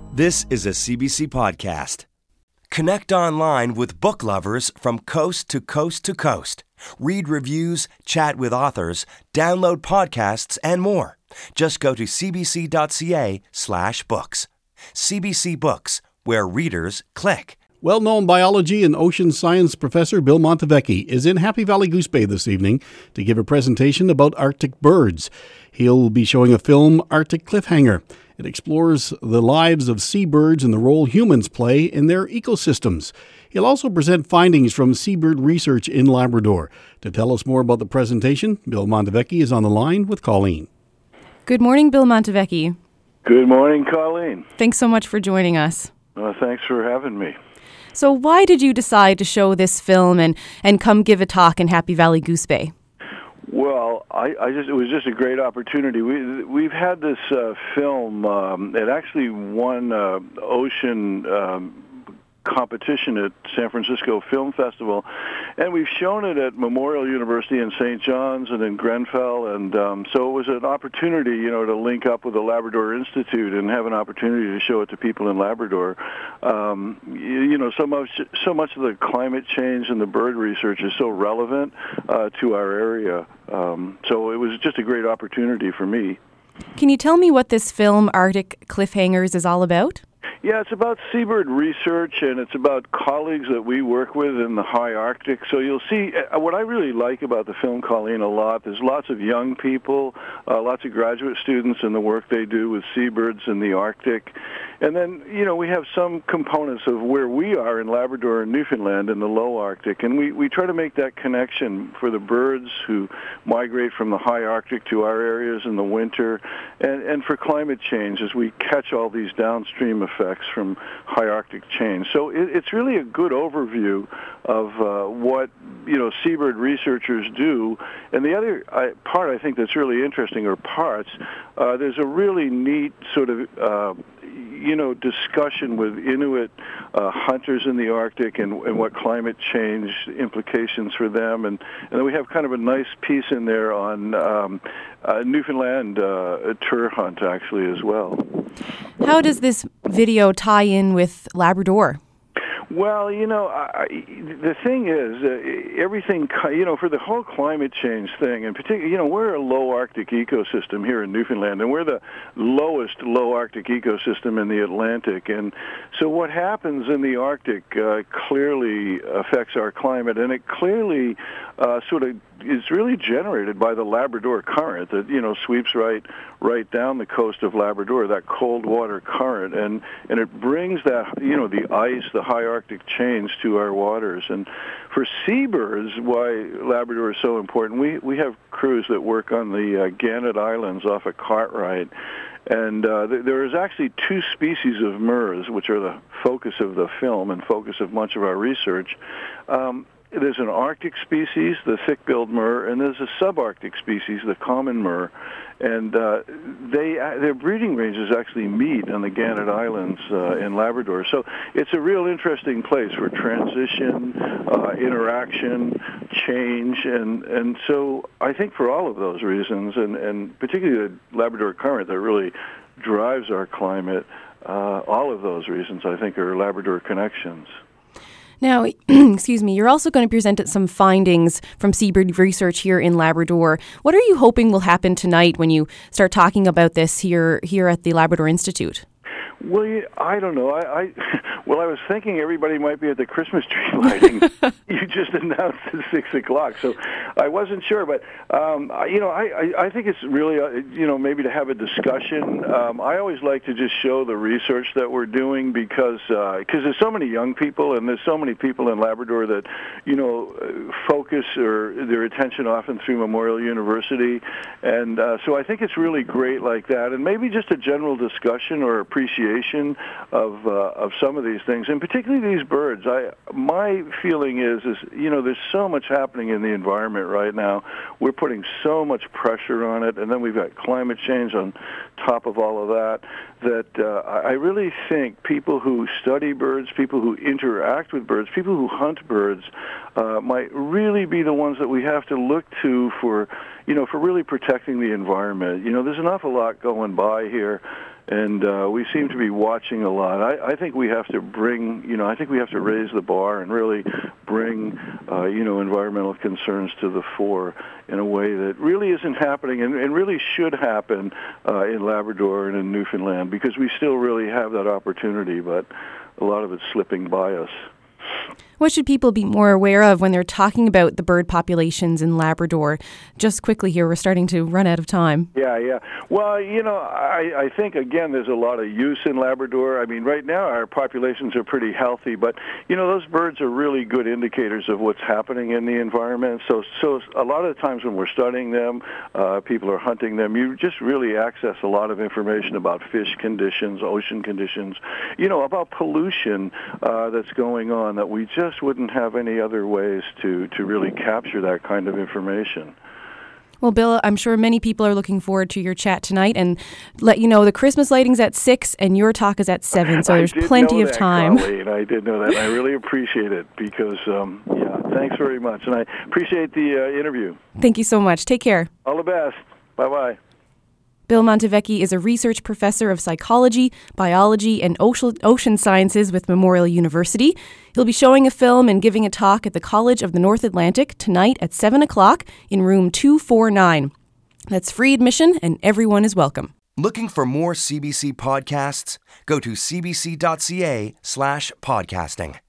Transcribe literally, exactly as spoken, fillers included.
This is a C B C podcast. Connect online with book lovers from coast to coast to coast. Read reviews, chat with authors, download podcasts, and more. Just go to cbc.ca slash books. C B C Books, where readers click. Well-known biology and ocean science professor Bill Montevecchi is in Happy Valley Goose Bay this evening to give a presentation about Arctic birds. He'll be showing a film, Arctic Cliffhanger. It explores the lives of seabirds and the role humans play in their ecosystems. He'll also present findings from seabird research in Labrador. To tell us more about the presentation, Bill Montevecchi is on the line with Colleen. Good morning, Bill Montevecchi. Good morning, Colleen. Thanks so much for joining us. Well, thanks for having me. So why did you decide to show this film and, and come give a talk in Happy Valley Goose Bay? Well, I, I just it was just a great opportunity. We we've had this uh, film. Um, it actually won uh, Ocean um, competition at San Francisco Film Festival, and we've shown it at Memorial University in Saint John's and in Grenfell, and um, so it was an opportunity, you know, to link up with the Labrador Institute and have an opportunity to show it to people in Labrador. Um, you, you know, so much so much of the climate change and the bird research is so relevant uh, to our area. Um, so it was just a great opportunity for me. Can you tell me what this film, Arctic Cliffhangers, is all about? Yeah, it's about seabird research, and it's about colleagues that we work with in the high Arctic. So you'll see, uh, what I really like about the film, Colleen, a lot, there's lots of young people, uh, lots of graduate students and the work they do with seabirds in the Arctic. And then, you know, we have some components of where we are in Labrador and Newfoundland in the low Arctic, and we, we try to make that connection for the birds who migrate from the high Arctic to our areas in the winter, and, and for climate change as we catch all these downstream effects from high Arctic change. So it, it's really a good overview of uh, what, you know, seabird researchers do. And the other uh, part I think that's really interesting, or parts, uh, there's a really neat sort of uh, you know, discussion with Inuit uh, hunters in the Arctic and, and what climate change implications for them. And, and then we have kind of a nice piece in there on um, uh, Newfoundland uh, tur hunt, actually, as well. How does this video tie in with Labrador? Well, you know, I, the thing is, uh, everything, you know, for the whole climate change thing, and particularly, you know, we're a low Arctic ecosystem here in Newfoundland, and we're the lowest low Arctic ecosystem in the Atlantic. And so what happens in the Arctic uh, clearly affects our climate, and it clearly uh, sort of is really generated by the Labrador current that, you know, sweeps right right down the coast of Labrador, that cold water current, and, and it brings that, you know, the ice, the high Arctic change to our waters. And for seabirds, why Labrador is so important, we, we have crews that work on the uh, Gannet Islands off of Cartwright, and uh, th- there is actually two species of murres, which are the focus of the film and focus of much of our research. Um, There's an Arctic species, the thick-billed murre, and there's a subarctic species, the common murre. And uh, they their breeding ranges actually meet on the Gannet Islands uh, in Labrador. So it's a real interesting place for transition, uh, interaction, change, and, and so I think for all of those reasons, and, and particularly the Labrador current that really drives our climate, uh, all of those reasons I think are Labrador connections. Now, excuse me, you're also going to present some findings from seabird research here in Labrador. What are you hoping will happen tonight when you start talking about this here here at the Labrador Institute? Well, yeah, I don't know. I, I well, I was thinking everybody might be at the Christmas tree lighting. You just announced at six o'clock, so I wasn't sure. But um, I, you know, I, I, I think it's really, uh, you know, maybe to have a discussion. Um, I always like to just show the research that we're doing because uh, cause there's so many young people and there's so many people in Labrador that, you know, focus or their attention often through Memorial University, and uh, so I think it's really great like that, and maybe just a general discussion or appreciation of uh, of some of these things, and particularly these birds. I my feeling is is you know there's so much happening in the environment right now. We're putting so much pressure on it, and then we've got climate change on top of all of that. That uh, I really think people who study birds, people who interact with birds, people who hunt birds, uh, might really be the ones that we have to look to for you know for really protecting the environment. You know, there's an awful lot going by here. and uh, we seem to be watching a lot. I, I think we have to bring, you know, I think we have to raise the bar and really bring, uh, you know, environmental concerns to the fore in a way that really isn't happening and, and really should happen uh, in Labrador and in Newfoundland, because we still really have that opportunity, but a lot of it's slipping by us. What should people be more aware of when they're talking about the bird populations in Labrador? Just quickly here, we're starting to run out of time. Yeah, yeah. Well, you know, I, I think, again, there's a lot of use in Labrador. I mean, right now our populations are pretty healthy, but, you know, those birds are really good indicators of what's happening in the environment. So so a lot of the times when we're studying them, uh, people are hunting them, you just really access a lot of information about fish conditions, ocean conditions, you know, about pollution uh, that's going on that we just wouldn't have any other ways to, to really capture that kind of information. Well, Bill, I'm sure many people are looking forward to your chat tonight, and let you know the Christmas lighting's at six and your talk is at seven, so there's plenty of that, time. Colleen. I did know that. I really appreciate it because, um, yeah, thanks very much. And I appreciate the uh, interview. Thank you so much. Take care. All the best. Bye-bye. Bill Montevecchi is a research professor of psychology, biology, and ocean sciences with Memorial University. He'll be showing a film and giving a talk at the College of the North Atlantic tonight at seven o'clock in room two forty-nine. That's free admission and everyone is welcome. Looking for more C B C podcasts? Go to cbc.ca slash podcasting.